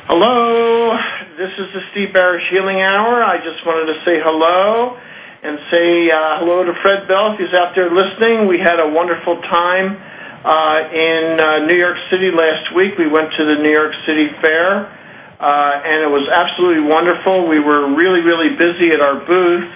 Hello, this is the Steve Barish Healing Hour. I just wanted to say hello and say hello to Fred Bell if he's out there listening. We had a wonderful time in New York City last week. We went to the New York City Fair, and it was absolutely wonderful. We were really, really busy at our booth.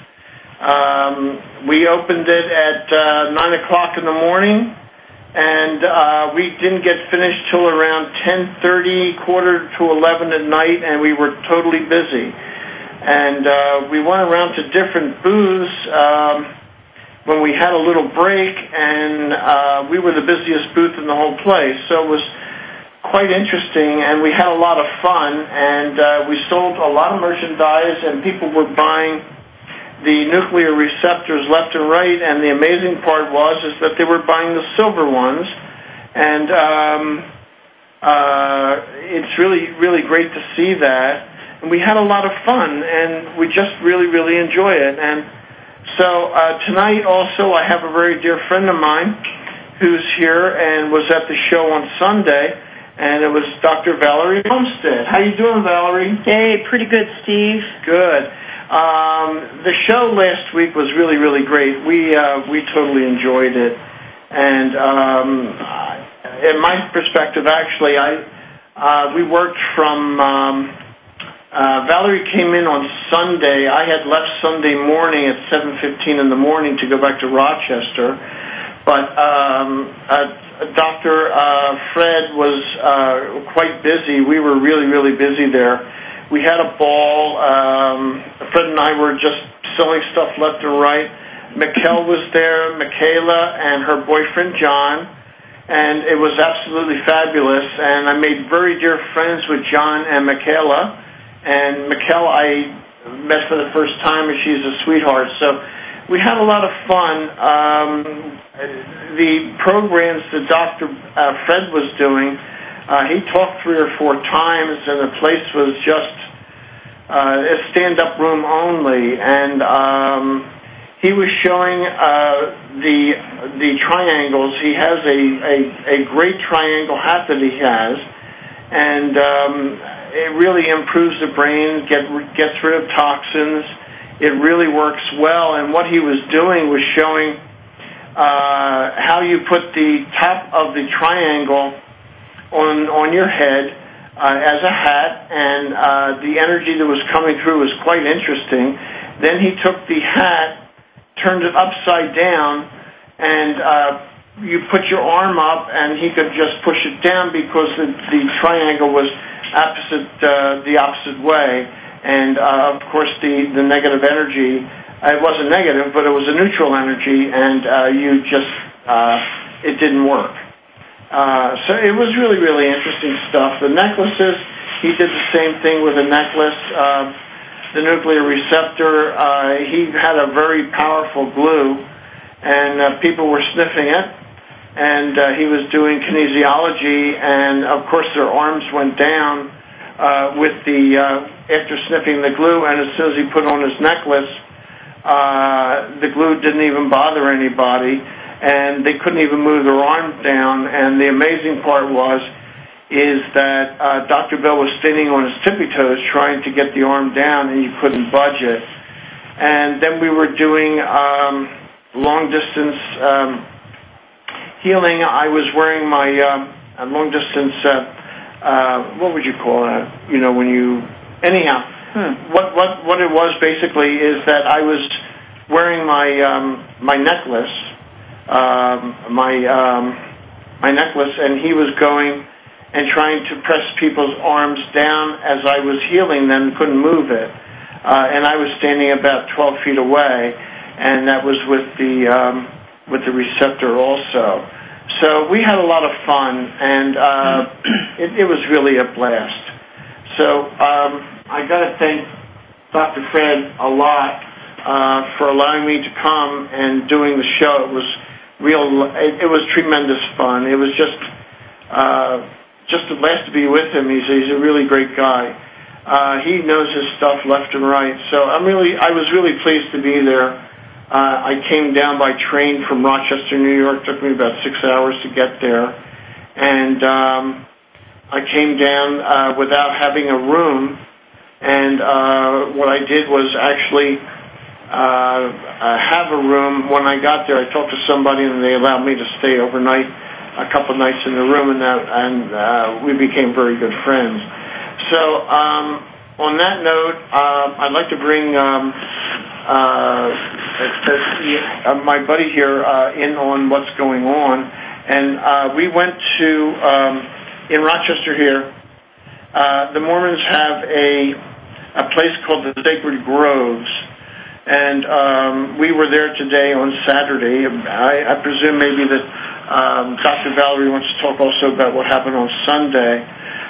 We opened it at 9 o'clock in the morning. And we didn't get finished till around 10:30, quarter to 11 at night, and we were totally busy. And we went around to different booths when we had a little break, and we were the busiest booth in the whole place. So it was quite interesting, and we had a lot of fun, and we sold a lot of merchandise, and people were buying the nuclear receptors left and right, and the amazing part is that they were buying the silver ones, and it's really, really great to see that. And we had a lot of fun, and we just really, really enjoy it. And so tonight also I have a very dear friend of mine who's here and was at the show on Sunday, and it was Dr. Valerie Homestead. How you doing, Valerie? Hey, pretty good, Steve. Good. The show last week was really, really great. We totally enjoyed it, and in my perspective, actually, we worked from. Valerie came in on Sunday. I had left Sunday morning at 7:15 in the morning to go back to Rochester, but Dr. Fred was quite busy. We were really, really busy there. We had a ball. Fred and I were just selling stuff left and right. Mikkel was there, Michaela, and her boyfriend, John, and it was absolutely fabulous. And I made very dear friends with John and Michaela. And Mikkel I met for the first time, and she's a sweetheart. So we had a lot of fun. The programs that Dr. Fred was doing, he talked 3 or 4 times, and the place was just a stand-up room only. And he was showing the triangles. He has a great triangle hat that he has, and it really improves the brain, gets rid of toxins. It really works well. And what he was doing was showing how you put the top of the triangle on your head as a hat, and the energy that was coming through was quite interesting. Then he took the hat, turned it upside down, and you put your arm up, and he could just push it down because the triangle was the opposite way. And of course, the negative energy, it wasn't negative, but it was a neutral energy, and it didn't work. So it was really, really interesting stuff. The necklaces, he did the same thing with a necklace. The nuclear receptor, he had a very powerful glue, and people were sniffing it, and he was doing kinesiology, and of course their arms went down after sniffing the glue, and as soon as he put on his necklace, the glue didn't even bother anybody, and they couldn't even move their arms down. And the amazing part is that Dr. Bell was standing on his tippy toes trying to get the arm down, and you couldn't budge it. And then we were doing long distance healing. I was wearing my long distance. What would you call that? When you anyhow. What it was basically is that I was wearing my necklace. My necklace, and he was going and trying to press people's arms down as I was healing them, couldn't move it. And I was standing about 12 feet away, and that was with the receptor also. So we had a lot of fun, and it was really a blast. So I got to thank Dr. Fred a lot for allowing me to come and doing the show. It was it was tremendous fun. It was just a blast to be with him. He's a really great guy. He knows his stuff left and right. So I was really pleased to be there. I came down by train from Rochester, New York. It took me about 6 hours to get there, and I came down without having a room, and what I did was actually have a room. When I got there, I talked to somebody, and they allowed me to stay overnight, a couple nights in the room, and we became very good friends. So on that note, I'd like to bring my buddy here in on what's going on. And we went to, in Rochester here, the Mormons have a place called the Sacred Groves. And we were there today on Saturday. I presume maybe that Dr. Valerie wants to talk also about what happened on Sunday.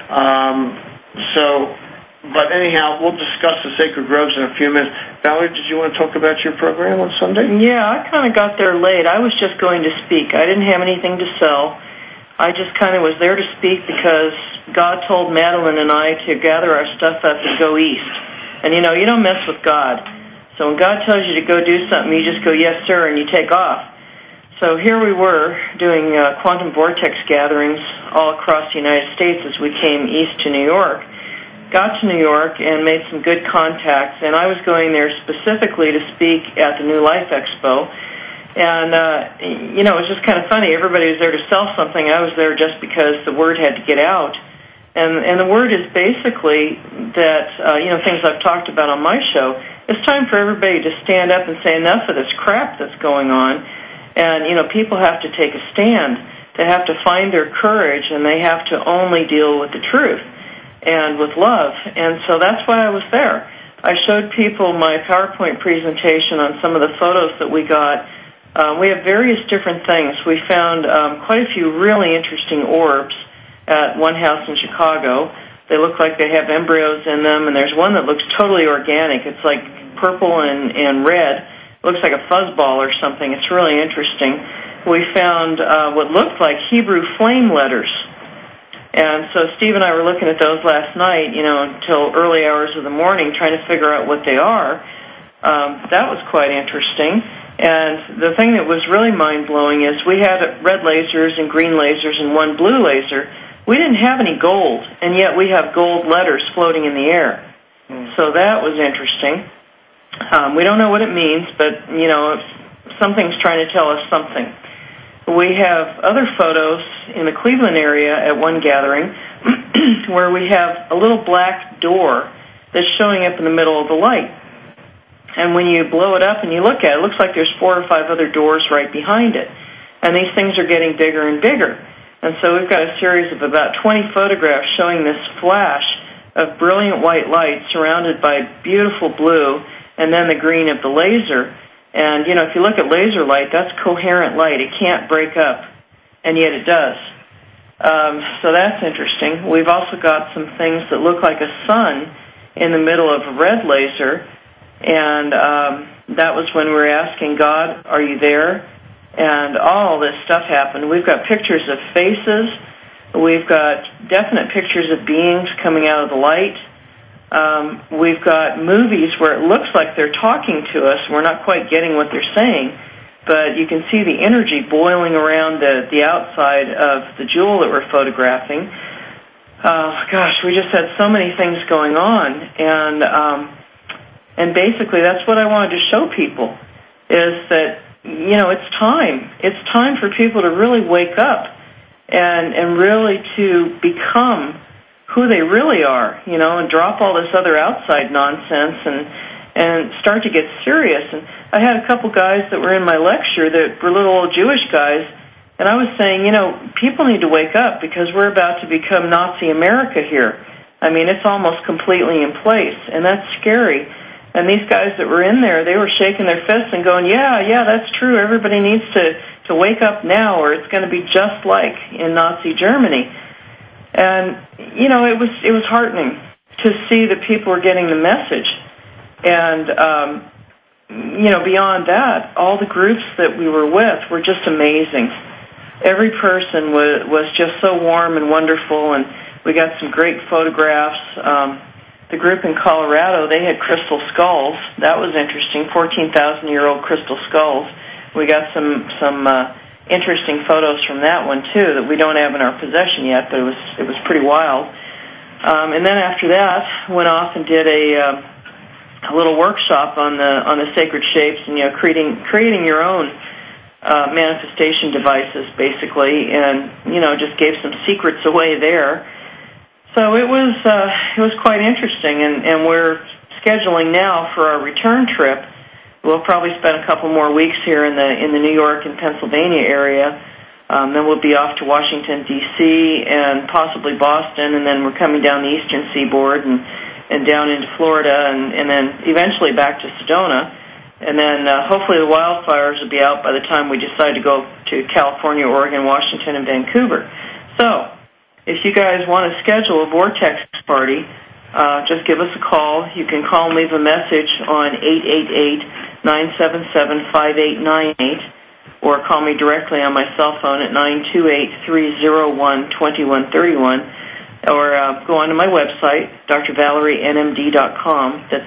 But anyhow, we'll discuss the Sacred Groves in a few minutes. Valerie, did you want to talk about your program on Sunday? Yeah, I kind of got there late. I was just going to speak. I didn't have anything to sell. I just kind of was there to speak because God told Madeline and I to gather our stuff up and go east. And, you don't mess with God. So when God tells you to go do something, you just go, yes, sir, and you take off. So here we were doing quantum vortex gatherings all across the United States as we came east to New York. Got to New York and made some good contacts, and I was going there specifically to speak at the New Life Expo. And, it was just kind of funny. Everybody was there to sell something. I was there just because the word had to get out. And the word is basically that, things I've talked about on my show, it's time for everybody to stand up and say enough of this crap that's going on. And, people have to take a stand. They have to find their courage, and they have to only deal with the truth and with love. And so that's why I was there. I showed people my PowerPoint presentation on some of the photos that we got. We have various different things. We found quite a few really interesting orbs at one house in Chicago. They look like they have embryos in them, and there's one that looks totally organic. It's like purple and red. It looks like a fuzzball or something. It's really interesting. We found what looked like Hebrew flame letters. And so Steve and I were looking at those last night, until early hours of the morning, trying to figure out what they are. That was quite interesting. And the thing that was really mind-blowing is we had red lasers and green lasers and one blue laser. We didn't have any gold, and yet we have gold letters floating in the air. So that was interesting. We don't know what it means, but, something's trying to tell us something. We have other photos in the Cleveland area at one gathering where we have a little black door that's showing up in the middle of the light. And when you blow it up and you look at it, it looks like there's 4 or 5 other doors right behind it. And these things are getting bigger and bigger. And so we've got a series of about 20 photographs showing this flash of brilliant white light surrounded by beautiful blue and then the green of the laser. And, if you look at laser light, that's coherent light. It can't break up, and yet it does. So that's interesting. We've also got some things that look like a sun in the middle of a red laser, and that was when we were asking God, are you there? And all this stuff happened. We've got pictures of faces. We've got definite pictures of beings coming out of the light. We've got movies where it looks like they're talking to us. We're not quite getting what they're saying, but you can see the energy boiling around the outside of the jewel that we're photographing. We just had so many things going on, and basically that's what I wanted to show people, is that, it's time. It's time for people to really wake up and really to become who they really are, and drop all this other outside nonsense and start to get serious. And I had a couple guys that were in my lecture that were little old Jewish guys, and I was saying, people need to wake up because we're about to become Nazi America here. I mean, it's almost completely in place, and that's scary. And these guys that were in there, they were shaking their fists and going, yeah, that's true. Everybody needs to wake up now, or it's going to be just like in Nazi Germany. And, it was heartening to see that people were getting the message. And, beyond that, all the groups that we were with were just amazing. Every person was just so warm and wonderful, and we got some great photographs. The group in Colorado, they had crystal skulls. That was interesting, 14,000-year-old crystal skulls. We got some interesting photos from that one too that we don't have in our possession yet, but it was pretty wild. And then after that, went off and did a little workshop on the sacred shapes and creating your own manifestation devices basically, and just gave some secrets away there. So it was quite interesting, and we're scheduling now for our return trip. We'll probably spend a couple more weeks here in the New York and Pennsylvania area. Then we'll be off to Washington, D.C., and possibly Boston, and then we're coming down the eastern seaboard and down into Florida, and then eventually back to Sedona. And then hopefully the wildfires will be out by the time we decide to go to California, Oregon, Washington, and Vancouver. So if you guys want to schedule a Vortex party, just give us a call. You can call and leave a message on 888-977-5898, or call me directly on my cell phone at 928-301-2131, or go onto my website, drvalerienmd.com. That's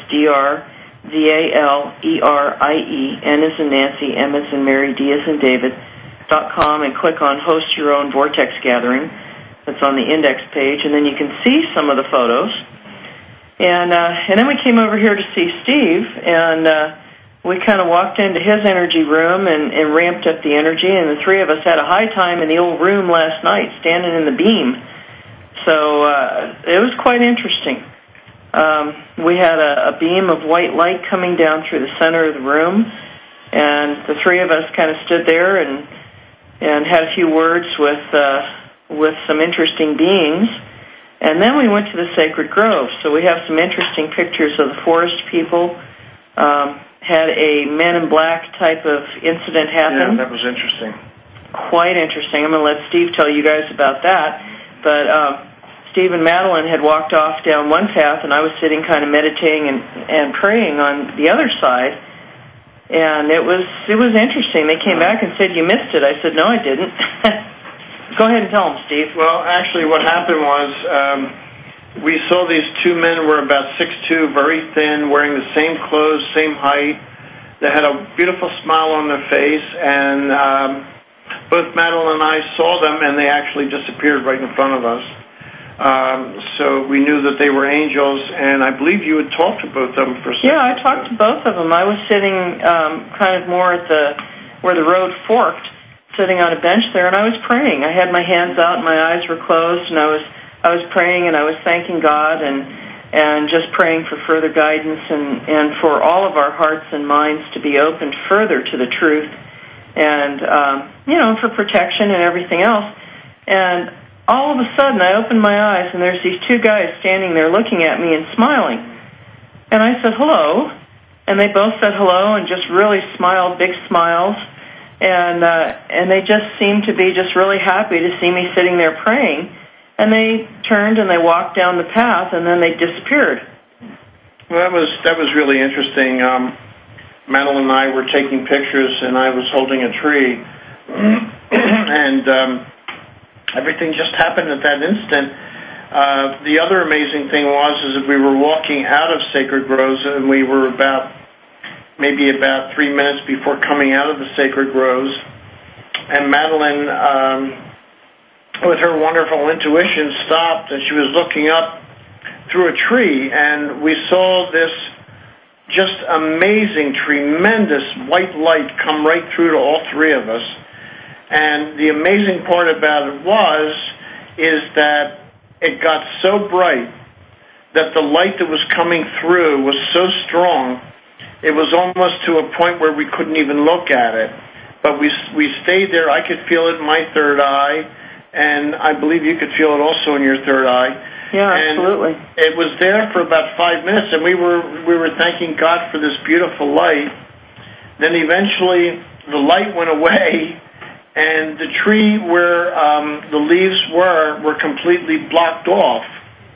DrValerie, N as in Nancy, M as in Mary, D as in David.com, and click on Host Your Own Vortex Gathering. That's on the index page, and then you can see some of the photos. And then we came over here to see Steve, and we kind of walked into his energy room and ramped up the energy, and the three of us had a high time in the old room last night, standing in the beam. So it was quite interesting. We had a beam of white light coming down through the center of the room, and the three of us kind of stood there and had a few words with some interesting beings. And then we went to the Sacred Grove. So we have some interesting pictures of the forest people. Had a Men in Black type of incident happen. Yeah, that was interesting. Quite interesting. I'm going to let Steve tell you guys about that. But Steve and Madeline had walked off down one path, and I was sitting kind of meditating and praying on the other side. And it was interesting. They came back and said, "You missed it." I said, "No, I didn't." Go ahead and tell them, Steve. Well, actually what happened was we saw these two men were about 6'2", very thin, wearing the same clothes, same height. They had a beautiful smile on their face, and both Madeline and I saw them, and they actually disappeared right in front of us. So we knew that they were angels, and I believe you had talked to both of them for a second. Yeah, I talked to both of them. I was sitting kind of more at where the road forked, sitting on a bench there, and I was praying. I had my hands out, and my eyes were closed, and I was praying, and I was thanking God and just praying for further guidance and for all of our hearts and minds to be opened further to the truth and, for protection and everything else. And all of a sudden, I opened my eyes, and there's these two guys standing there looking at me and smiling. And I said, "Hello." And they both said hello and just really smiled, big smiles. And they just seemed to be just really happy to see me sitting there praying. And they turned and they walked down the path, and then they disappeared. Well, that was really interesting. Madeline and I were taking pictures, and I was holding a tree, and everything just happened at that instant. The other amazing thing is that we were walking out of Sacred Groves, and we were maybe about 3 minutes before coming out of the Sacred Groves, and Madeline, with her wonderful intuition, stopped, and she was looking up through a tree, and we saw this just amazing, tremendous white light come right through to all three of us. And the amazing part about it is that it got so bright that the light that was coming through was so strong, it was almost to a point where we couldn't even look at it. But we stayed there. I could feel it in my third eye, and I believe you could feel it also in your third eye. Yeah, absolutely. And it was there for about 5 minutes, and we were thanking God for this beautiful light. Then eventually the light went away, and the tree where the leaves were completely blocked off.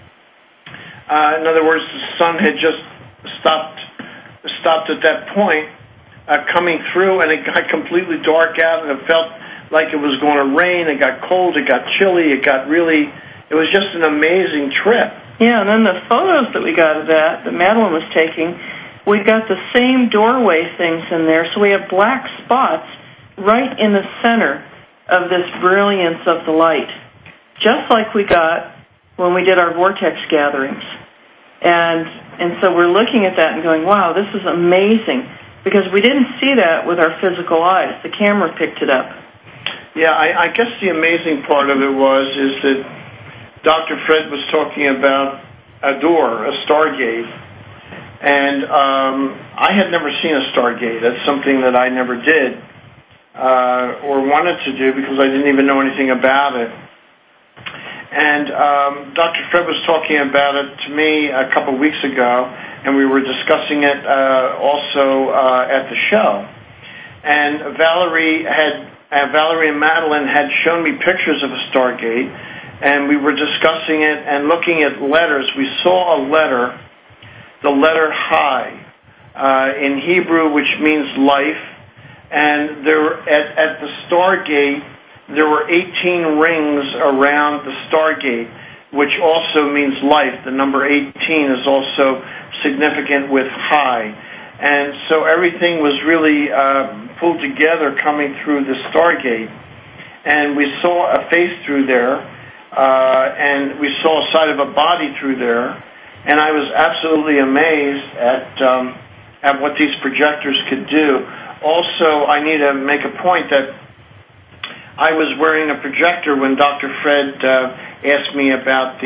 In other words, the sun had just stopped at that point coming through, and it got completely dark out, and it felt like it was going to rain. It got cold, it got chilly, it was just an amazing trip. Yeah, and then the photos that we got of that Madeline was taking, we got the same doorway things in there, so we have black spots right in the center of this brilliance of the light, just like we got when we did our vortex gatherings. And so we're looking at that and going, wow, this is amazing, because we didn't see that with our physical eyes. The camera picked it up. Yeah, I guess the amazing part of it is that Dr. Fred was talking about a door, a stargate, and I had never seen a stargate. That's something that I never did or wanted to do because I didn't even know anything about it. And Dr. Fred was talking about it to me a couple of weeks ago, and we were discussing it also at the show. And Valerie and Madeline had shown me pictures of a stargate, and we were discussing it and looking at letters. We saw a letter, the letter Hi, in Hebrew, which means life. And there, at the stargate, there were 18 rings around the stargate, which also means life. The number 18 is also significant with Hi. And so everything was really pulled together coming through the stargate. And we saw a face through there, and we saw a side of a body through there. And I was absolutely amazed at what these projectors could do. Also, I need to make a point that I was wearing a projector when Dr. Fred asked me about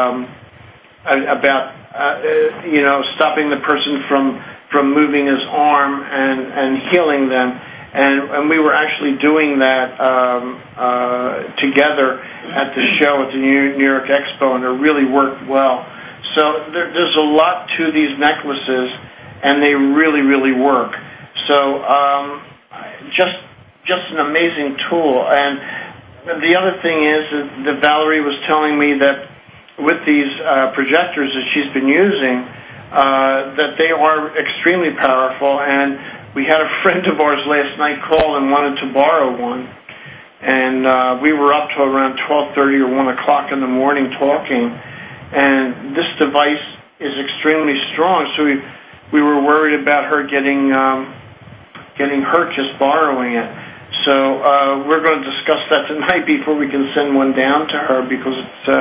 stopping the person from moving his arm and healing them, and we were actually doing that together at the show at the New York Expo, and it really worked well. So there's a lot to these necklaces, and they really, really work. So just an amazing tool. And the other thing is that Valerie was telling me that with these projectors that she's been using, that they are extremely powerful. And we had a friend of ours last night call and wanted to borrow one. And we were up till around 12:30 or 1 o'clock in the morning talking. And this device is extremely strong, so we were worried about her getting hurt just borrowing it. So we're going to discuss that tonight before we can send one down to her, because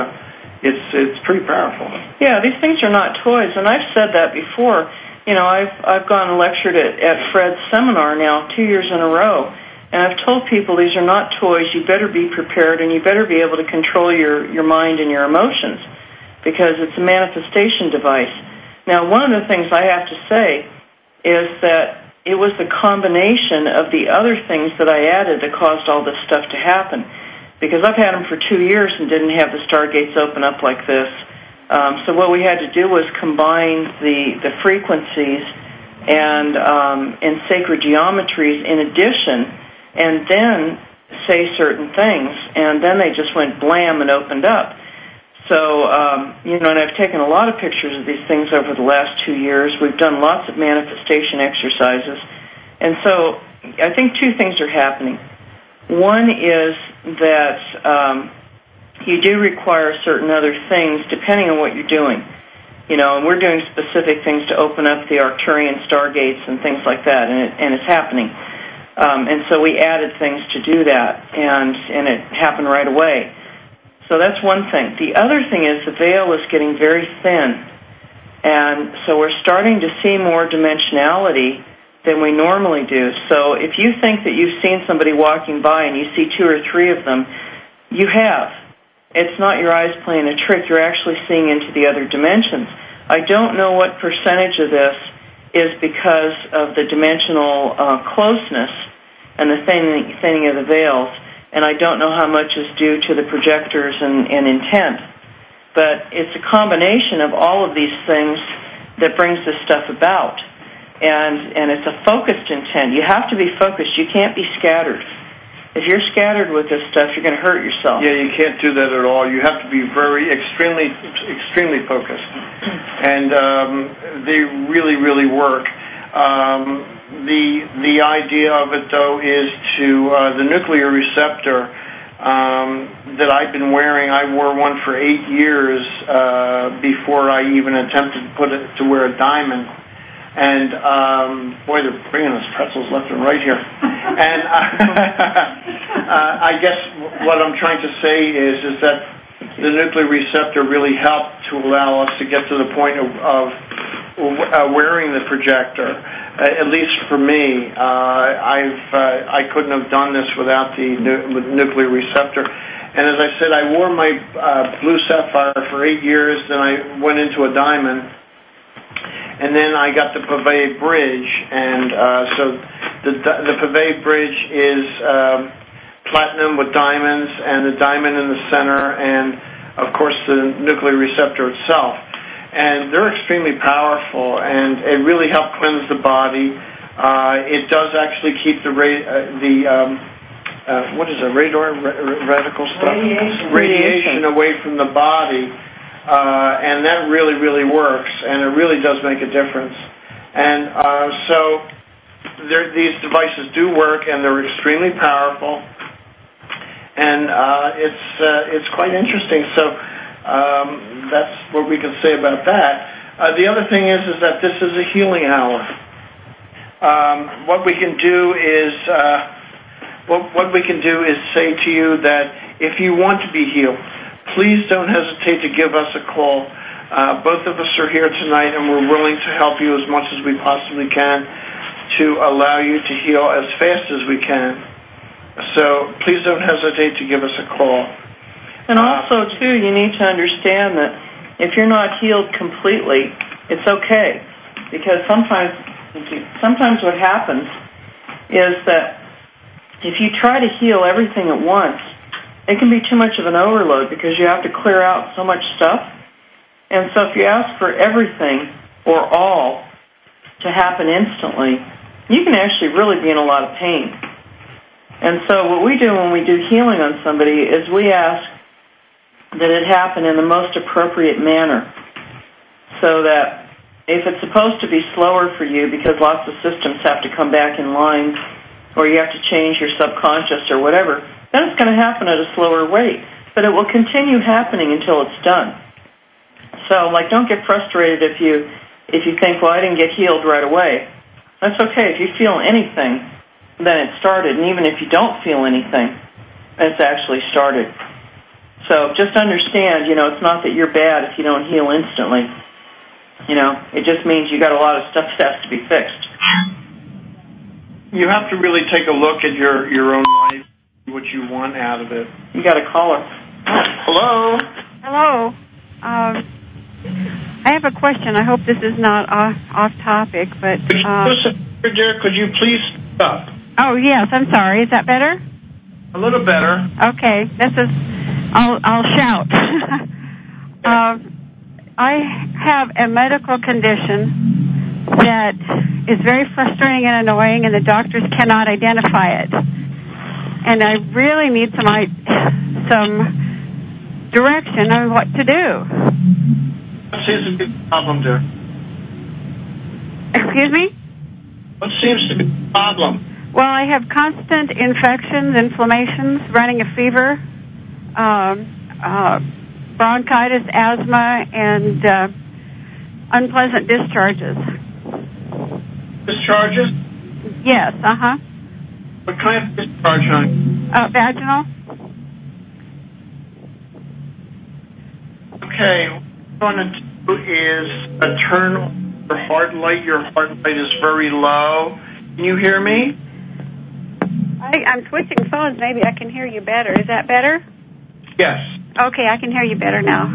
it's pretty powerful. Yeah, these things are not toys, and I've said that before. You know, I've gone and lectured at Fred's seminar now 2 years in a row, and I've told people these are not toys. You better be prepared, and you better be able to control your mind and your emotions, because it's a manifestation device. Now, one of the things I have to say is that it was the combination of the other things that I added that caused all this stuff to happen. Because I've had them for 2 years and didn't have the stargates open up like this. So what we had to do was combine the frequencies and sacred geometries in addition, and then say certain things, and then they just went blam and opened up. So, and I've taken a lot of pictures of these things over the last 2 years. We've done lots of manifestation exercises. And so I think two things are happening. One is that you do require certain other things depending on what you're doing. You know, and we're doing specific things to open up the Arcturian stargates and things like that, and it's happening. And so we added things to do that, and it happened right away. So that's one thing. The other thing is the veil is getting very thin, and so we're starting to see more dimensionality than we normally do. So if you think that you've seen somebody walking by and you see 2 or 3 of them, you have. It's not your eyes playing a trick. You're actually seeing into the other dimensions. I don't know what percentage of this is because of the dimensional closeness and the thinning of the veils, and I don't know how much is due to the projectors and intent. But it's a combination of all of these things that brings this stuff about. And it's a focused intent. You have to be focused. You can't be scattered. If you're scattered with this stuff, you're going to hurt yourself. Yeah, you can't do that at all. You have to be extremely focused. And they really, really work. The idea of it, though, is to the nuclear receptor that I've been wearing. I wore one for 8 years before I even attempted to wear a diamond. And, boy, they're bringing us pretzels left and right here. And I guess what I'm trying to say is that the nuclear receptor really helped to allow us to get to the point of wearing the projector. At least for me, I couldn't have done this without the nuclear receptor. And as I said, I wore my blue sapphire for 8 years, then I went into a diamond, and then I got the Pavey Bridge, and so the Pavey Bridge is platinum with diamonds, and the diamond in the center, and of course the nuclear receptor itself. And they're extremely powerful, and it really helped cleanse the body. It does actually keep the what is it, radical stuff? Radiation away from the body, and that really, really works, and it really does make a difference. And so these devices do work, and they're extremely powerful, and it's quite interesting. So that's what we can say about that. The other thing is that this is a healing hour. What we can do is say to you that if you want to be healed, please don't hesitate to give us a call. Both of us are here tonight, and we're willing to help you as much as we possibly can to allow you to heal as fast as we can. So please don't hesitate to give us a call. And also, too, you need to understand that if you're not healed completely, it's okay. Because sometimes what happens is that if you try to heal everything at once, it can be too much of an overload because you have to clear out so much stuff. And so if you ask for everything or all to happen instantly, you can actually really be in a lot of pain. And so what we do when we do healing on somebody is we ask that it happen in the most appropriate manner, so that if it's supposed to be slower for you because lots of systems have to come back in line, or you have to change your subconscious or whatever, then it's going to happen at a slower rate. But it will continue happening until it's done. So, don't get frustrated if you think, well, I didn't get healed right away. That's okay. If you feel anything, then it started. And even if you don't feel anything, it's actually started. So just understand, it's not that you're bad if you don't heal instantly. It just means you got a lot of stuff that has to be fixed. You have to really take a look at your own life, what you want out of it. You got a caller. Hello. Hello. I have a question. I hope this is not off topic, but... Could you please stop? Oh, yes, I'm sorry. Is that better? A little better. Okay. I'll shout. I have a medical condition that is very frustrating and annoying, and the doctors cannot identify it. And I really need some direction on what to do. What seems to be the problem, dear? Excuse me? What seems to be the problem? Well, I have constant infections, inflammations, running a fever, bronchitis, asthma, and unpleasant discharges. Discharges? Yes, uh-huh. What kind of discharge, honey? Vaginal. Okay, what I'm going to do is turn on your heart light. Your heart light is very low. Can you hear me? I'm switching phones. Maybe I can hear you better. Is that better? Yes. Okay, I can hear you better now.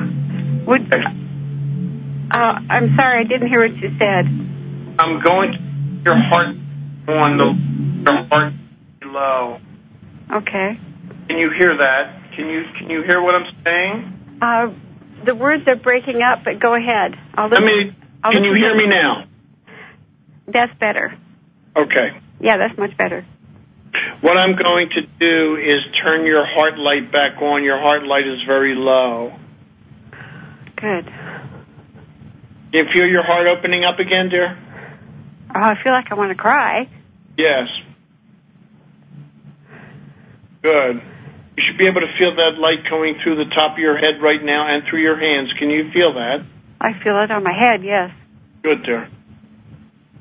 I'm sorry, I didn't hear what you said. I'm going to your heart on your heart low. Okay. Can you hear that? Can you hear what I'm saying? The words are breaking up, but go ahead. Can you hear me now? That's better. Okay. Yeah, that's much better. What I'm going to do is turn your heart light back on. Your heart light is very low. Good. Do you feel your heart opening up again, dear? Oh, I feel like I want to cry. Yes. Good. You should be able to feel that light going through the top of your head right now and through your hands. Can you feel that? I feel it on my head, yes. Good, dear.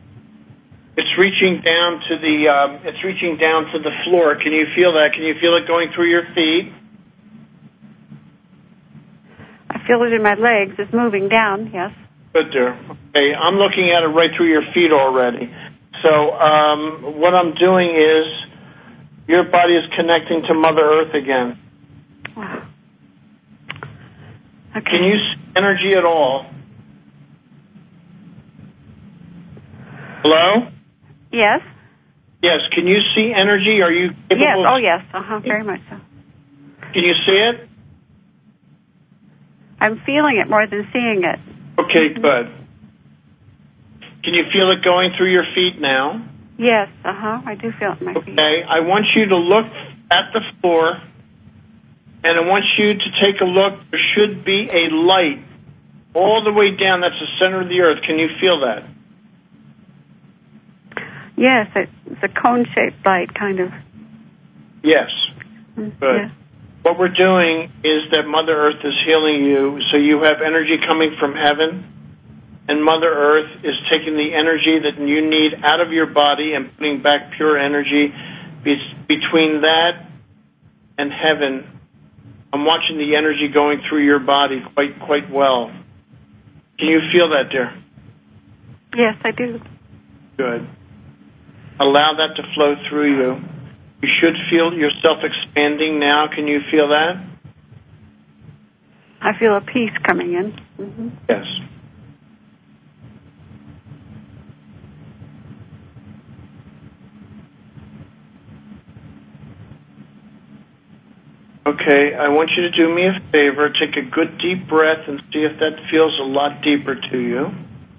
It's reaching down to the floor. Can you feel that? Can you feel it going through your feet? I feel it in my legs. It's moving down, yes. Good, dear. Okay, I'm looking at it right through your feet already. So what I'm doing is your body is connecting to Mother Earth again. Wow. Okay. Can you see energy at all? Hello? Yes. Yes. Can you see energy? Are you capable? Yes. Oh, yes. Very much so. Can you see it? I'm feeling it more than seeing it. Okay, good. Can you feel it going through your feet now? Yes. I do feel it in my feet. Okay. I want you to look at the floor, and I want you to take a look. There should be a light all the way down. That's the center of the earth. Can you feel that? Yes, it's a cone-shaped light, kind of. Yes. Good. Yes. What we're doing is that Mother Earth is healing you, so you have energy coming from heaven, and Mother Earth is taking the energy that you need out of your body and putting back pure energy. Between that and heaven, I'm watching the energy going through your body quite well. Can you feel that, dear? Yes, I do. Good. Allow that to flow through you. You should feel yourself expanding now. Can you feel that? I feel a peace coming in. Mm-hmm. Yes. Okay, I want you to do me a favor. Take a good deep breath and see if that feels a lot deeper to you.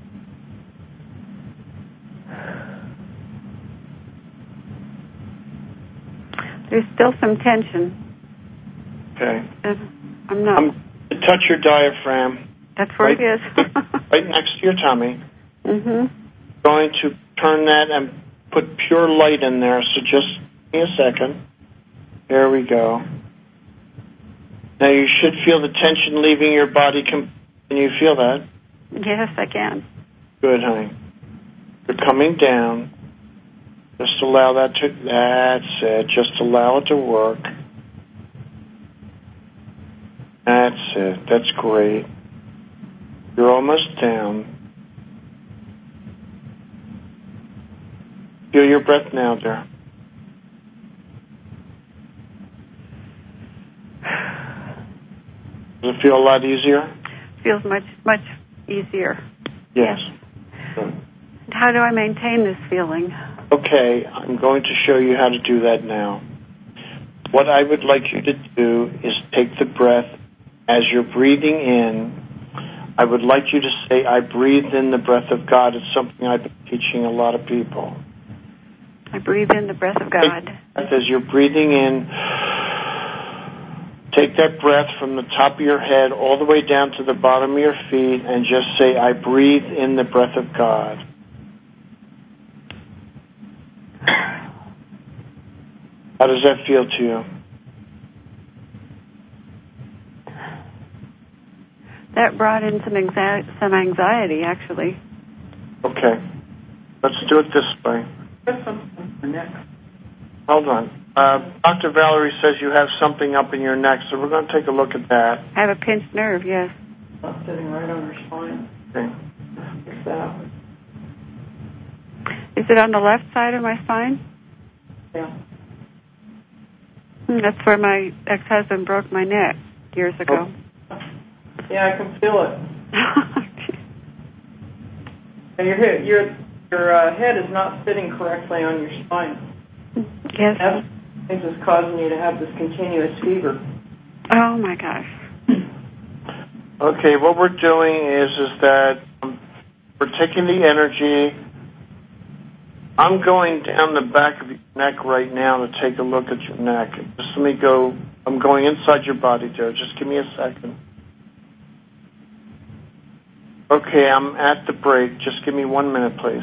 There's still some tension. Okay. I'm not. I'm going to touch your diaphragm. That's where it is. Right next to your tummy. Mm-hmm. Going to turn that and put pure light in there. So just give me a second. There we go. Now you should feel the tension leaving your body. Can you feel that? Yes, I can. Good, honey. You're coming down. Just allow that to, that's it. Just allow it to work. That's it. That's great. You're almost down. Feel your breath now, dear. Does it feel a lot easier? Feels much easier. Yes. Good. How do I maintain this feeling? Okay, I'm going to show you how to do that now. What I would like you to do is take the breath as you're breathing in. I would like you to say, I breathe in the breath of God. It's something I've been teaching a lot of people. I breathe in the breath of God. As you're breathing in, take that breath from the top of your head all the way down to the bottom of your feet and just say, I breathe in the breath of God. How does that feel to you? That brought in some anxiety, actually. Okay. Let's do it this way. Hold on. Dr. Valerie says you have something up in your neck, so we're going to take a look at that. I have a pinched nerve, yes. It's sitting right on your spine. Okay. Fix that. Is it on the left side of my spine? Yeah. That's where my ex-husband broke my neck years ago. Oh. Yeah, I can feel it. And your head is not sitting correctly on your spine. Yes. That's what's causing you to have this continuous fever. Oh my gosh. Okay, what we're doing is that we're taking the energy. I'm going down the back of your neck right now to take a look at your neck. Just let me go. I'm going inside your body, Joe. Just give me a second. Okay, I'm at the break. Just give me 1 minute, please.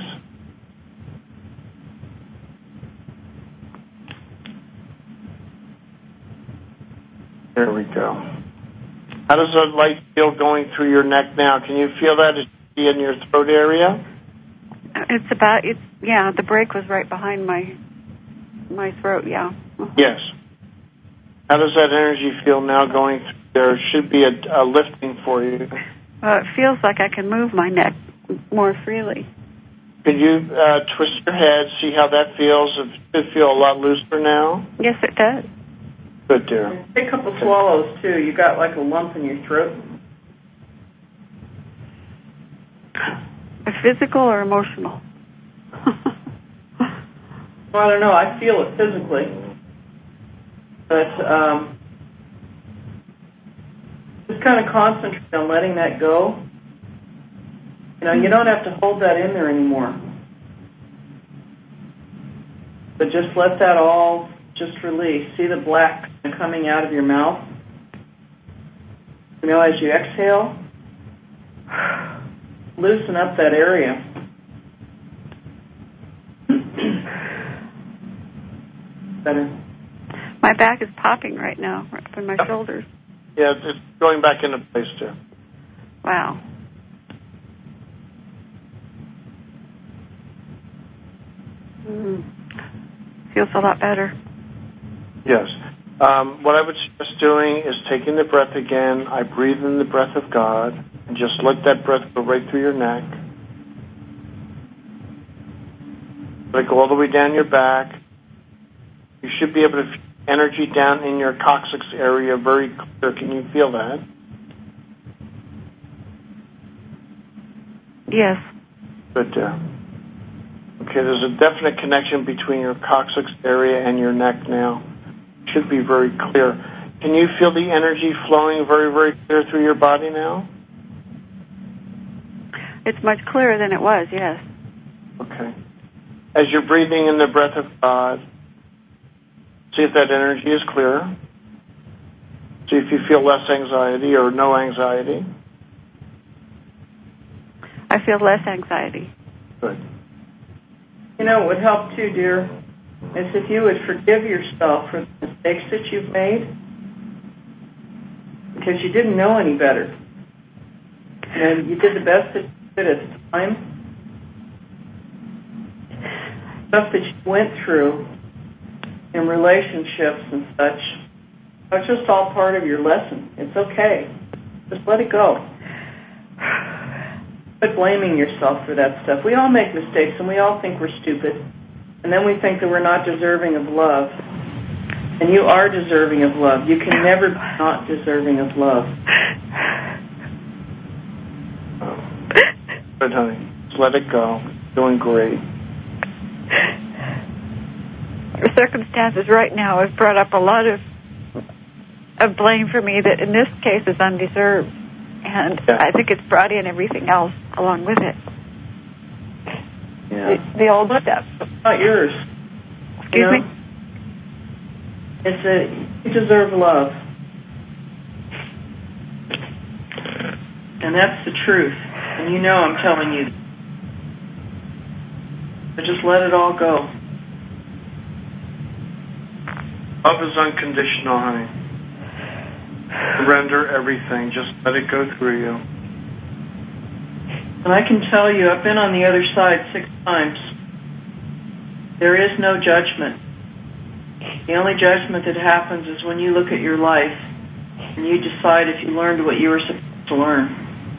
There we go. How does the light feel going through your neck now? Can you feel that in your throat area? It's Yeah, the break was right behind my throat, yeah. Yes. How does that energy feel now going through? There should be a lifting for you. Well, it feels like I can move my neck more freely. Could you twist your head, see how that feels? It should feel a lot looser now. Yes, it does. Good, dear. Take a couple swallows, too. You got like a lump in your throat. Physical or emotional? Well, I don't know. I feel it physically. But just kind of concentrate on letting that go. You know, you don't have to hold that in there anymore. But just let that all just release. See the black coming out of your mouth? You know, as you exhale, loosen up that area. Better. My back is popping right now, right up in my shoulders. Yeah, it's going back into place, too. Wow. Feels a lot better. Yes. What I would suggest doing is taking the breath again. I breathe in the breath of God, and just let that breath go right through your neck. Let it go all the way down your back. You should be able to feel energy down in your coccyx area very clear. Can you feel that? Yes. Good, dear. Okay, there's a definite connection between your coccyx area and your neck now. It should be very clear. Can you feel the energy flowing very, very clear through your body now? It's much clearer than it was, yes. Okay. As you're breathing in the breath of God, see if that energy is clear. See if you feel less anxiety or no anxiety. I feel less anxiety. Good. You know, what would help too, dear, is if you would forgive yourself for the mistakes that you've made, because you didn't know any better. And you did the best that you could at the time. Stuff that you went through in relationships and such, that's just all part of your lesson. It's okay. Just let it go. Quit blaming yourself for that stuff. We all make mistakes, and we all think we're stupid. And then we think that we're not deserving of love. And you are deserving of love. You can never be not deserving of love. Good, honey. Just let it go. Doing great. The circumstances right now have brought up a lot of blame for me that in this case is undeserved. And yeah. I think it's brought in everything else along with it. Yeah. The old stuff. It's not yours. Excuse me? You deserve love. And that's the truth. And you know I'm telling you. But just let it all go. Love is unconditional, honey. Surrender everything. Just let it go through you. And I can tell you, I've been on the other side 6 times. There is no judgment. The only judgment that happens is when you look at your life and you decide if you learned what you were supposed to learn.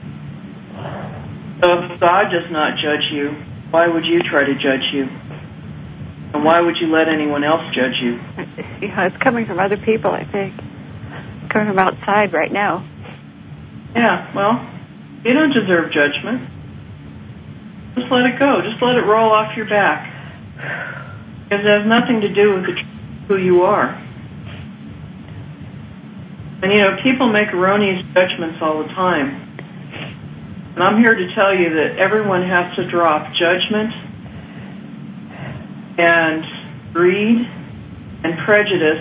So if God does not judge you, why would you try to judge you? And why would you let anyone else judge you? It's coming from other people, I think. Coming from outside right now. Yeah, well, you don't deserve judgment. Just let it go. Just let it roll off your back. Because it has nothing to do with who you are. And, you know, people make erroneous judgments all the time. And I'm here to tell you that everyone has to drop judgment and greed and prejudice,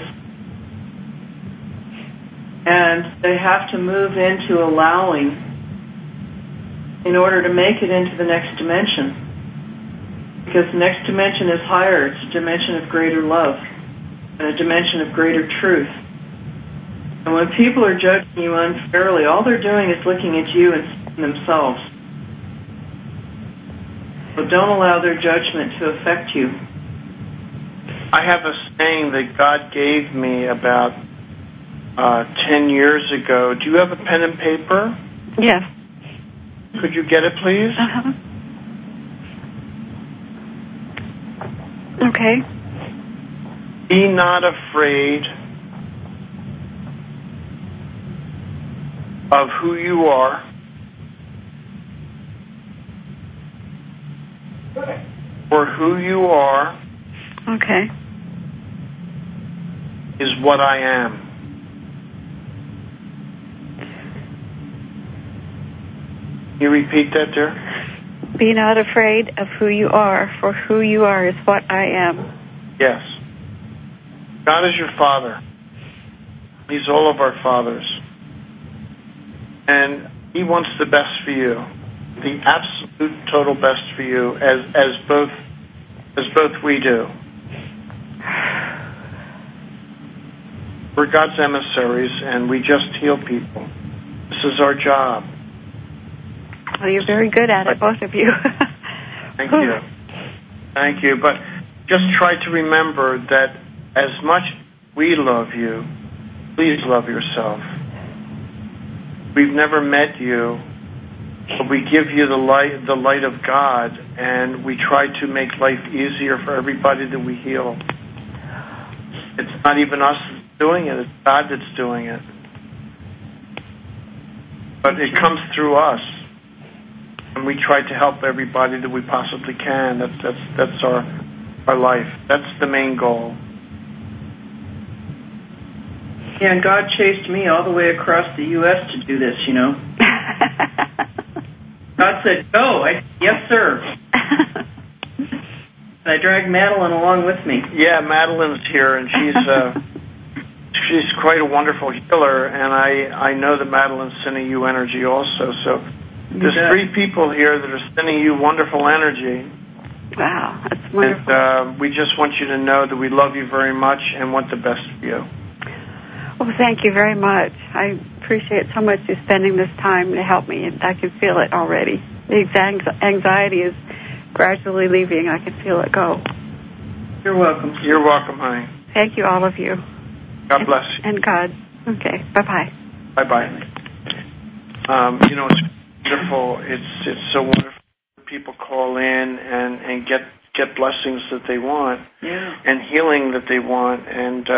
and they have to move into allowing in order to make it into the next dimension. Because the next dimension is higher. It's a dimension of greater love and a dimension of greater truth. And when people are judging you unfairly, all they're doing is looking at you and seeing themselves. But don't allow their judgment to affect you. I have a saying that God gave me about 10 years ago. Do you have a pen and paper? Yes. Could you get it, please? Uh-huh. Okay. Be not afraid of who you are, for who you are Okay. is what I am. Can you repeat that, dear? Be not afraid of who you are, for who you are is what I am. Yes. God is your Father. He's all of our fathers. And He wants the best for you, the absolute total best for you, as both we do. We're God's emissaries, and we just heal people. This is our job. Well, you're very good at it, both of you. Thank you. Thank you. But just try to remember that as much we love you, please love yourself. We've never met you, but we give you the light of God, and we try to make life easier for everybody that we heal. It's not even us that's doing it, it's God that's doing it. But it comes through us. And we try to help everybody that we possibly can. That's our life. That's the main goal. Yeah, and God chased me all the way across the U.S. to do this, you know. God said, go. I said, yes, sir. And I dragged Madeline along with me. Yeah, Madeline's here, and she's quite a wonderful healer, and I know that Madeline's sending you energy also, so there's 3 people here that are sending you wonderful energy. Wow, that's wonderful. And we just want you to know that we love you very much and want the best for you. Well, thank you very much. I appreciate so much you spending this time to help me, and I can feel it already. The anxiety is gradually leaving. I can feel it go. You're welcome. You're welcome, honey. Thank you, all of you. God bless you. And God. Okay, bye-bye. Bye-bye. You know, it's wonderful. It's so wonderful. People call in and get blessings that they want, and healing that they want, and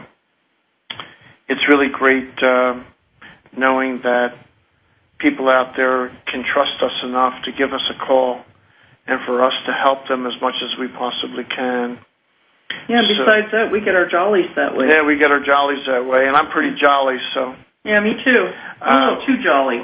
it's really great knowing that people out there can trust us enough to give us a call, and for us to help them as much as we possibly can. Yeah, besides that, we get our jollies that way. Yeah, we get our jollies that way, and I'm pretty jolly, so. Yeah, me too. I'm a little too jolly.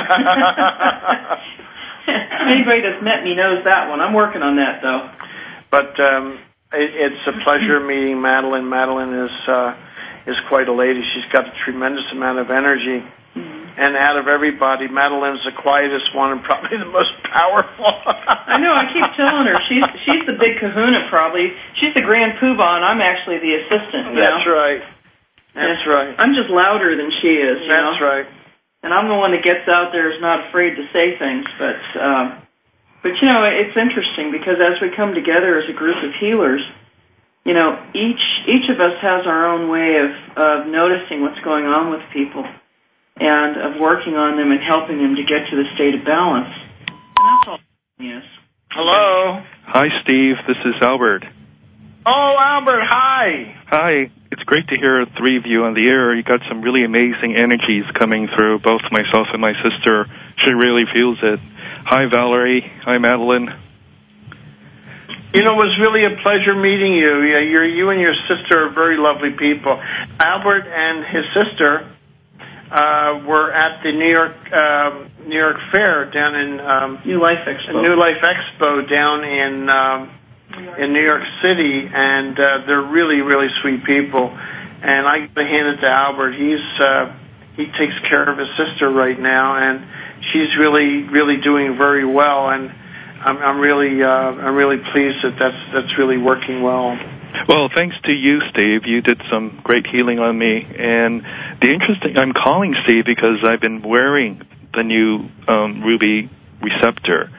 Anybody that's met me knows that one. I'm working on that, though. But it's a pleasure meeting Madeline. Madeline is quite a lady. She's got a tremendous amount of energy. And out of everybody, Madeline's the quietest one and probably the most powerful. I know. I keep telling her she's the big kahuna. Probably she's the grand poobah, and I'm actually the assistant. That's right. That's right. I'm just louder than she is. That's right. And I'm the one that gets out there, is not afraid to say things. But you know, it's interesting because as we come together as a group of healers, you know, each of us has our own way of noticing what's going on with people, and of working on them and helping them to get to the state of balance. And that's all. Yes. Hello. Hi, Steve. This is Albert. Oh, Albert. Hi. Hi. It's great to hear 3 of you on the air. You got some really amazing energies coming through. Both myself and my sister. She really feels it. Hi, Valerie. Hi, Madeline. You know, it was really a pleasure meeting you. You and your sister are very lovely people. Albert and his sister were at the New York Fair down in New Life Expo. New Life Expo down in New York City, and they're really, really sweet people. And I got to hand it to Albert. He takes care of his sister right now, and she's really, really doing very well. And I'm really pleased that that's really working well. Well, thanks to you, Steve. You did some great healing on me. And I'm calling Steve because I've been wearing the new Ruby receptor.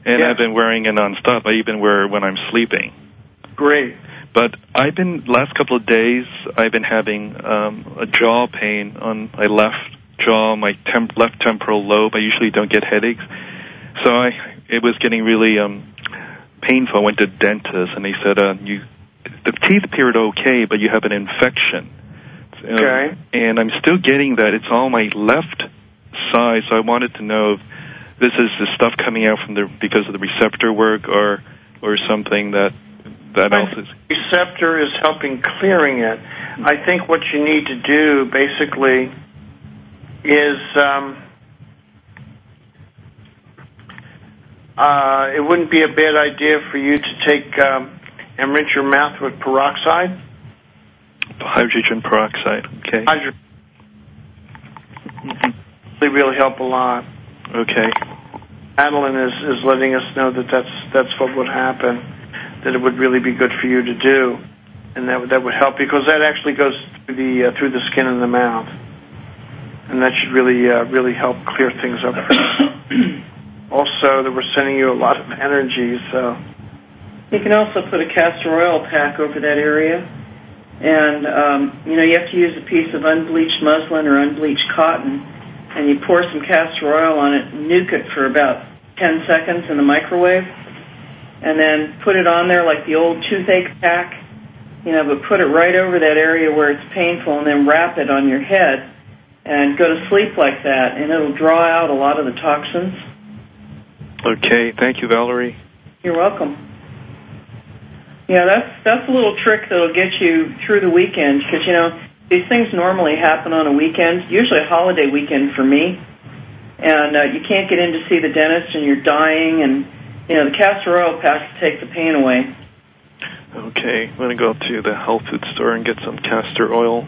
And I've been wearing it nonstop. I even wear it when I'm sleeping. Great. But last couple of days, I've been having a jaw pain on my left jaw, my left temporal lobe. I usually don't get headaches. So it was getting really painful. I went to the dentist, and they said, the teeth appeared okay, but you have an infection. Okay. And I'm still getting that. It's on my left side, so I wanted to know if this is the stuff coming out because of the receptor work or something that else is. The receptor is helping clearing it. I think what you need to do basically is it wouldn't be a bad idea for you to take and rinse your mouth with peroxide. Hydrogen peroxide, okay. Hydrogen. They really help a lot. Okay. Madeline is letting us know that's what would happen, that it would really be good for you to do, and that would help because that actually goes through the skin and the mouth, and that should really help clear things up. Also, that we're sending you a lot of energy, so. You can also put a castor oil pack over that area, and you have to use a piece of unbleached muslin or unbleached cotton, and you pour some castor oil on it, nuke it for about 10 seconds in the microwave, and then put it on there like the old toothache pack, but put it right over that area where it's painful, and then wrap it on your head and go to sleep like that, and it'll draw out a lot of the toxins. Okay, thank you, Valerie. You're welcome. Yeah, that's a little trick that'll get you through the weekend because, these things normally happen on a weekend, usually a holiday weekend for me, and you can't get in to see the dentist and you're dying, and, the castor oil packs take the pain away. Okay, I'm going to go to the health food store and get some castor oil.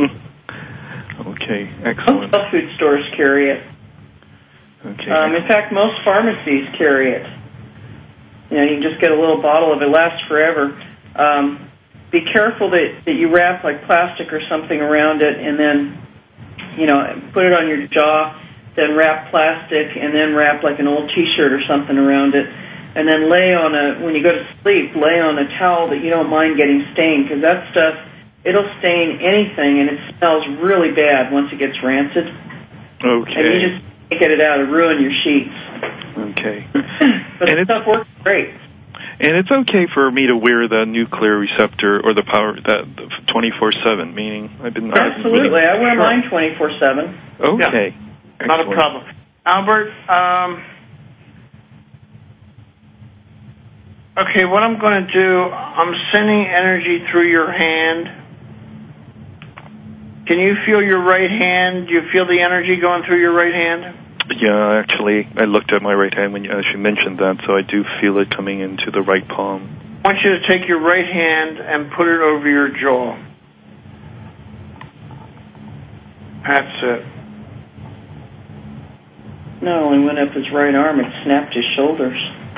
Okay, excellent. Most health food stores carry it. Okay. In fact, most pharmacies carry it. You can just get a little bottle of it. It lasts forever. Be careful that you wrap like plastic or something around it and then, put it on your jaw, then wrap plastic and then wrap like an old T-shirt or something around it. And then when you go to sleep, lay on a towel that you don't mind getting stained because that stuff, it'll stain anything and it smells really bad once it gets rancid. Okay. And you just can't get it out. It'll ruin your sheets. Okay. But the stuff works great. And it's okay for me to wear the nuclear receptor or the power that 24/7. Meaning, absolutely. I wear mine 24/7. Okay, yeah. Not a problem. Albert, okay. What I'm going to do, I'm sending energy through your hand. Can you feel your right hand? Do you feel the energy going through your right hand? Yeah, actually, I looked at my right hand as you mentioned that, so I do feel it coming into the right palm. I want you to take your right hand and put it over your jaw. That's it. Not only went up his right arm, it snapped his shoulders.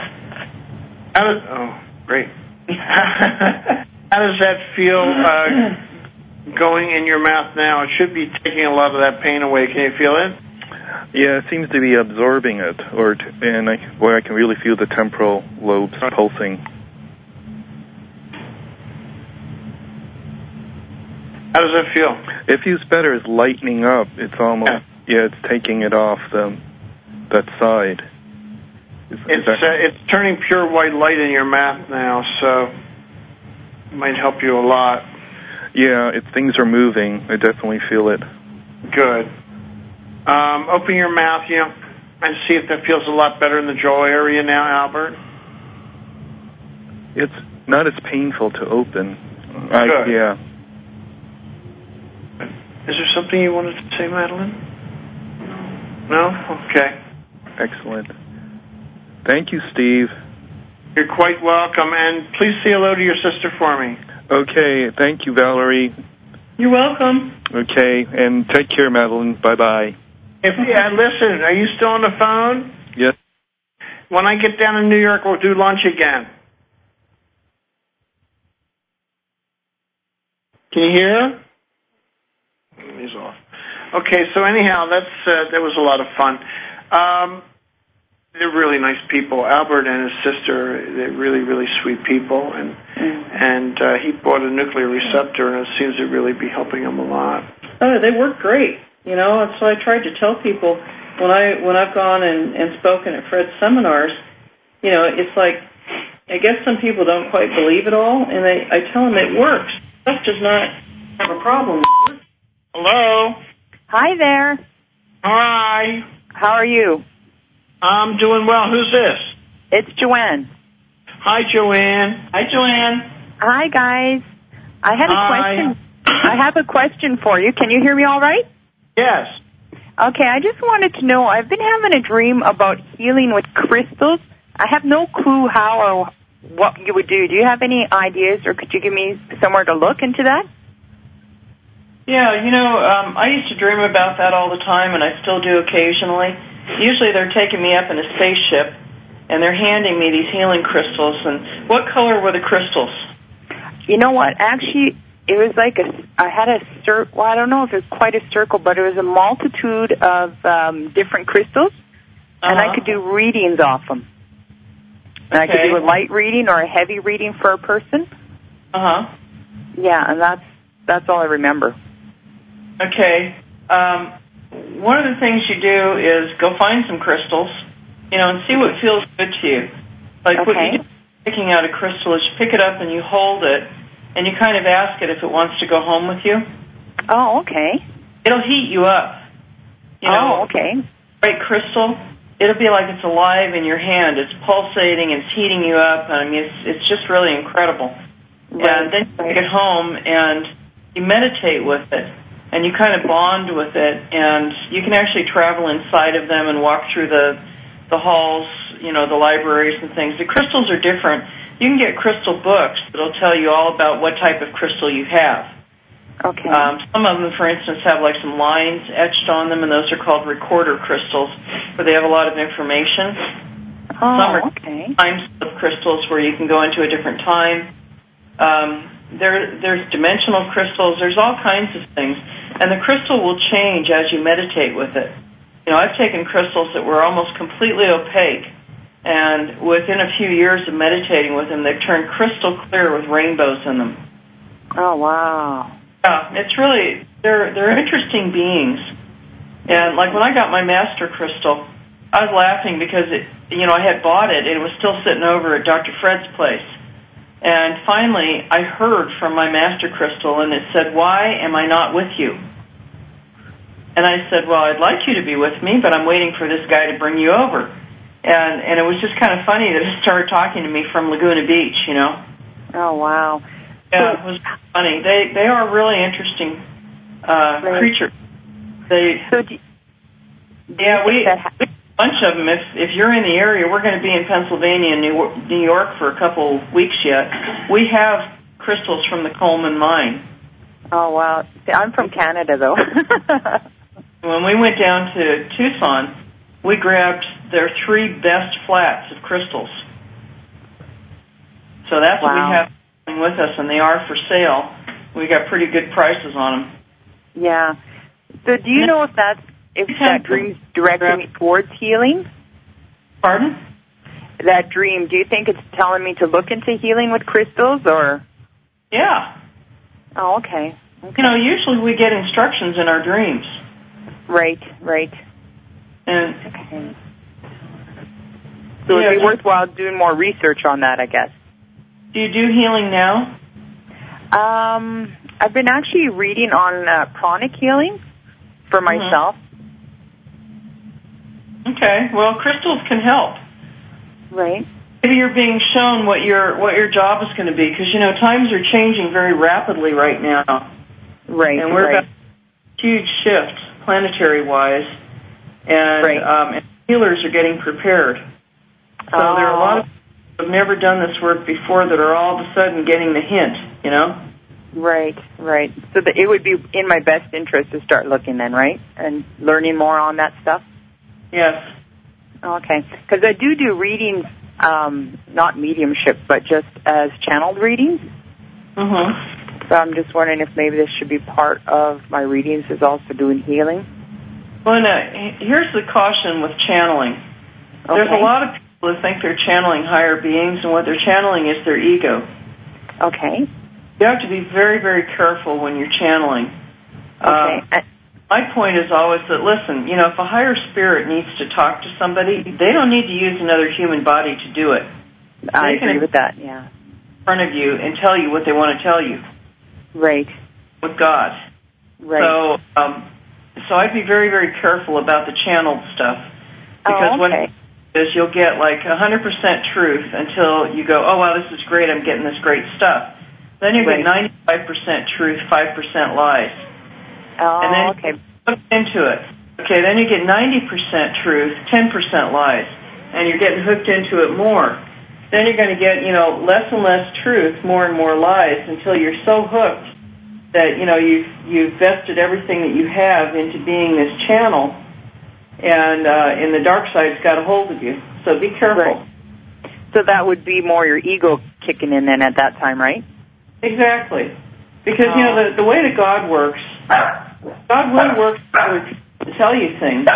Great. How does that feel going in your mouth now? It should be taking a lot of that pain away. Can you feel it? Yeah, it seems to be absorbing it, where I can really feel the temporal lobes pulsing. How does that feel? It feels better. It's lightening up. It's almost, it's taking it off that side. It's turning pure white light in your mouth now, so it might help you a lot. Yeah, things are moving. I definitely feel it. Good. Open your mouth, and see if that feels a lot better in the jaw area now, Albert. It's not as painful to open. Good. Yeah. Is there something you wanted to say, Madeline? No? Okay. Excellent. Thank you, Steve. You're quite welcome, and please say hello to your sister for me. Okay, thank you, Valerie. You're welcome. Okay, and take care, Madeline. Bye-bye. Listen, are you still on the phone? Yes. When I get down to New York, we'll do lunch again. Can you hear? He's off. Okay, so anyhow, that was a lot of fun. They're really nice people. Albert and his sister, they're really, really sweet people. And he bought a nuclear receptor, and it seems to really be helping him a lot. Oh, they work great. You know, and so I tried to tell people when I've gone and spoken at Fred's seminars, you know, it's like, I guess some people don't quite believe it all, and I tell them it works. Stuff does not have a problem. Hello? Hi there. Hi. How are you? I'm doing well. Who's this? It's Joanne. Hi, Joanne. Hi, Joanne. Hi, guys. I have a question for you. Can you hear me all right? Yes. Okay, I just wanted to know, I've been having a dream about healing with crystals. I have no clue how or what you would do. Do you have any ideas, or could you give me somewhere to look into that? Yeah, you know, I used to dream about that all the time, and I still do occasionally. Usually they're taking me up in a spaceship, and they're handing me these healing crystals. And what color were the crystals? You know what? Actually, it was like I had a circle. Well, I don't know if it was quite a circle, but it was a multitude of different crystals, and I could do readings off them. And I could do a light reading or a heavy reading for a person. Yeah, and that's all I remember. Okay. One of the things you do is go find some crystals, you know, and see what feels good to you. Like what you do picking out a crystal is you pick it up and you hold it, and you kind of ask it if it wants to go home with you. Oh, okay. It'll heat you up. You know, okay. Right crystal, it'll be like it's alive in your hand. It's pulsating, it's heating you up. I mean, it's just really incredible. Right. And then you take it home and you meditate with it, and you kind of bond with it, and you can actually travel inside of them and walk through the halls, you know, the libraries and things. The crystals are different. You can get crystal books that'll tell you all about what type of crystal you have. Okay. Some of them, for instance, have like some lines etched on them, and those are called recorder crystals, where they have a lot of information. Oh, some are okay. time slip crystals where you can go into a different time. There's dimensional crystals. There's all kinds of things. And the crystal will change as you meditate with it. You know, I've taken crystals that were almost completely opaque, and within a few years of meditating with them, they've turned crystal clear with rainbows in them. Oh, wow. Yeah, it's really, they're interesting beings. And like when I got my master crystal, I was laughing because I had bought it, and it was still sitting over at Dr. Fred's place. And finally, I heard from my master crystal, and it said, "Why am I not with you?" And I said, "Well, I'd like you to be with me, but I'm waiting for this guy to bring you over." And it was just kind of funny that it started talking to me from Laguna Beach, you know. Oh, wow. Yeah, it was funny. They are really interesting creatures. We a bunch of them. If you're in the area, we're going to be in Pennsylvania and New York for a couple weeks yet. We have crystals from the Coleman mine. Oh, wow. I'm from Canada, though. When we went down to Tucson, we grabbed their 3 best flats of crystals. So that's what we have with us, and they are for sale. We got pretty good prices on them. Yeah. So do you know if that dream's directing me towards healing? Pardon? That dream, do you think it's telling me to look into healing with crystals, or? Yeah. Oh, okay. You know, usually we get instructions in our dreams. Right. And okay. So it'd be worthwhile doing more research on that, I guess. Do you do healing now? I've been actually reading on pranic healing for myself. Okay. Well, crystals can help. Right. Maybe you're being shown what your job is going to be, because times are changing very rapidly right now. Right. And we're about a huge shift planetary-wise, and healers are getting prepared. So there are a lot of people who have never done this work before that are all of a sudden getting the hint, you know? Right. So it would be in my best interest to start looking then, right? And learning more on that stuff? Yes. Okay. Because I do readings, not mediumship, but just as channeled readings. Mm-hmm. So I'm just wondering if maybe this should be part of my readings, is also doing healing. Well, here's the caution with channeling. There's a lot of people who think they're channeling higher beings, and what they're channeling is their ego. Okay. You have to be very, very careful when you're channeling. Okay. My point is always that, listen, if a higher spirit needs to talk to somebody, they don't need to use another human body to do it. I agree with that, yeah. In front of you and tell you what they want to tell you. Right. With God. Right. So I'd be very, very careful about the channeled stuff. Because what it is, you'll get like 100% truth until you go, oh, wow, this is great, I'm getting this great stuff. Then you get 95% truth, 5% lies. Oh, and then you look into it. Okay, then you get 90% truth, 10% lies. And you're getting hooked into it more. Then you're going to get, less and less truth, more and more lies, until you're so hooked that, you've vested everything that you have into being this channel, and the dark side's got a hold of you. So be careful. Right. So that would be more your ego kicking in then at that time, right? Exactly. Because, the way that God works, God will work to tell you things.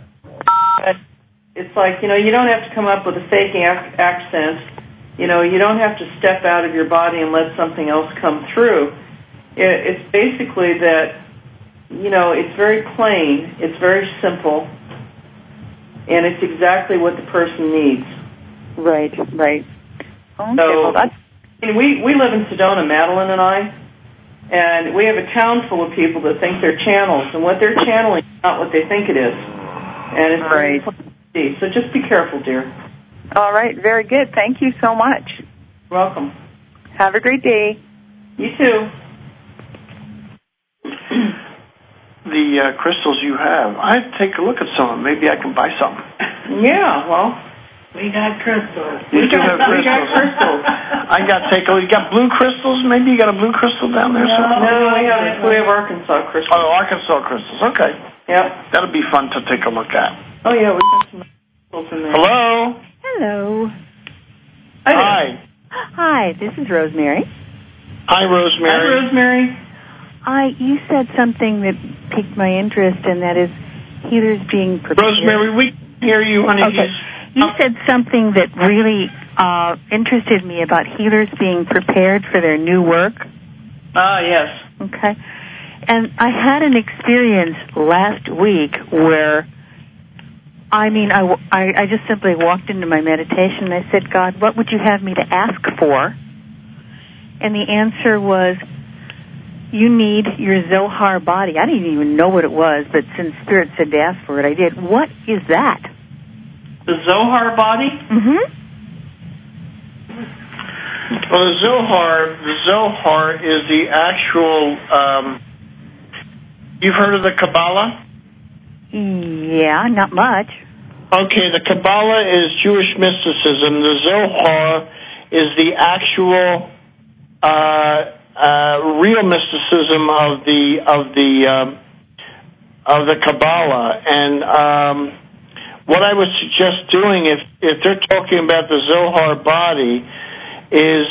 It's like, you don't have to come up with a fake accent. You don't have to step out of your body and let something else come through. It's basically that, it's very plain, it's very simple, and it's exactly what the person needs. Right. Okay, so, we live in Sedona, Madeline and I, and we have a town full of people that think they're channels, and what they're channeling is not what they think it is. And it's very plain to see. So just be careful, dear. All right, very good. Thank you so much. You're welcome. Have a great day. You too. The crystals you have, I'd take a look at some of them. Maybe I can buy some. Yeah, well, we got crystals. We got crystals. You got blue crystals? Maybe you got a blue crystal down there? No, we have Arkansas crystals. Oh, Arkansas crystals. Okay. Yep. That'll be fun to take a look at. Oh, yeah, we got some crystals in there. Hello? Hello. Hi. Hi, this is Rosemary. Hi, Rosemary. Hi, Rosemary. You said something that piqued my interest, and that is healers being prepared. Rosemary, we can hear you, honey. Okay. You said something that really interested me about healers being prepared for their new work. Yes. Okay. And I had an experience last week where, I just simply walked into my meditation and I said, God, what would you have me to ask for? And the answer was, you need your Zohar body. I didn't even know what it was, but since Spirit said to ask for it, I did. What is that? The Zohar body? Mm-hmm. Well, the Zohar is the actual, you've heard of the Kabbalah? Yeah, not much. Okay, the Kabbalah is Jewish mysticism. The Zohar is the actual real mysticism of the Kabbalah. And what I would suggest doing, if they're talking about the Zohar body, is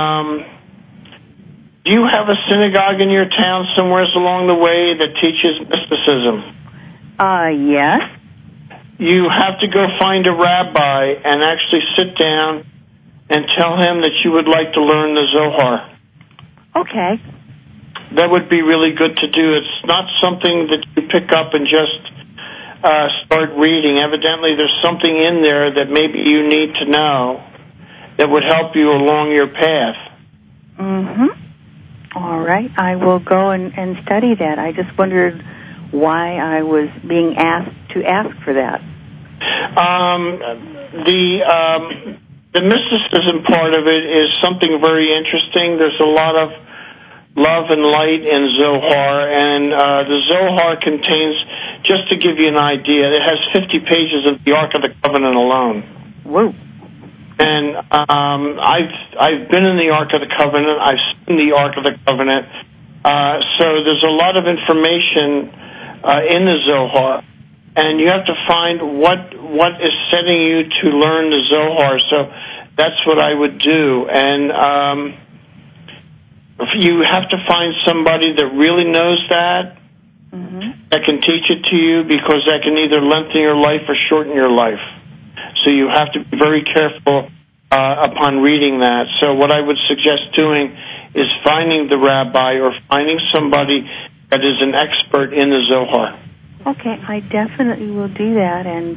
do you have a synagogue in your town somewhere along the way that teaches mysticism? Yes. You have to go find a rabbi and actually sit down and tell him that you would like to learn the Zohar. Okay. That would be really good to do. It's not something that you pick up and just start reading. Evidently, there's something in there that maybe you need to know that would help you along your path. Mm-hmm. All right. I will go and study that. I just wondered why I was being asked to ask for that. The mysticism part of it is something very interesting. There's a lot of love and light in Zohar, and the Zohar contains, just to give you an idea, it has 50 pages of the Ark of the Covenant alone. Whoa. And I've been in the Ark of the Covenant. I've seen the Ark of the Covenant. So there's a lot of information in the Zohar, and you have to find what is setting you to learn the Zohar. So that's what I would do. And you have to find somebody that really knows that, mm-hmm. that can teach it to you, because that can either lengthen your life or shorten your life. So you have to be very careful upon reading that. So what I would suggest doing is finding the rabbi or finding somebody that is an expert in the Zohar. Okay, I definitely will do that, and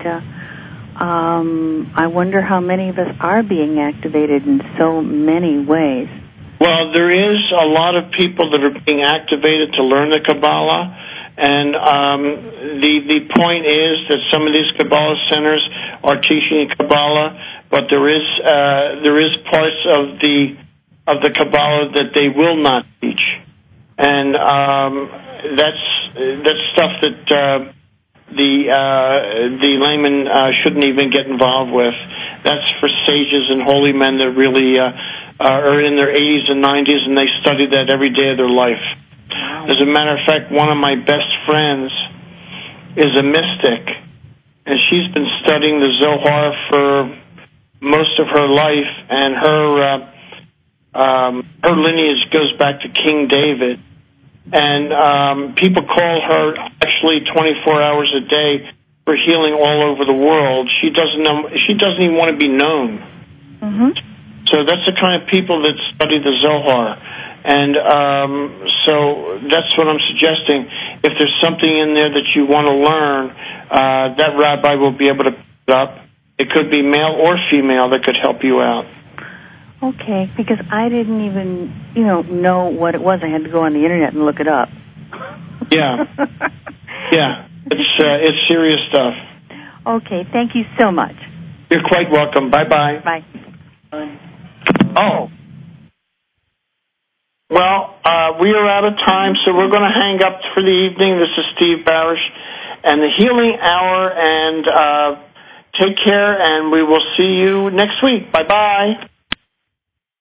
I wonder how many of us are being activated in so many ways. Well, there is a lot of people that are being activated to learn the Kabbalah, and the point is that some of these Kabbalah centers are teaching Kabbalah, but there is parts of the Kabbalah that they will not teach, and that's stuff that the layman shouldn't even get involved with. That's for sages and holy men that really are in their 80s and 90s, and they study that every day of their life. As a matter of fact, one of my best friends is a mystic, and she's been studying the Zohar for most of her life, and her lineage goes back to King David. And people call her actually 24 hours a day for healing all over the world. She doesn't even want to be known. Mm-hmm. So that's the kind of people that study the Zohar. And so that's what I'm suggesting. If there's something in there that you want to learn, that rabbi will be able to pick it up. It could be male or female that could help you out. Okay, because I didn't even, know what it was. I had to go on the internet and look it up. Yeah. Yeah. It's serious stuff. Okay, thank you so much. You're quite welcome. Bye-bye. Bye. Oh. Well, we are out of time, so we're going to hang up for the evening. This is Steve Barish and the Healing Hour, and take care, and we will see you next week. Bye-bye.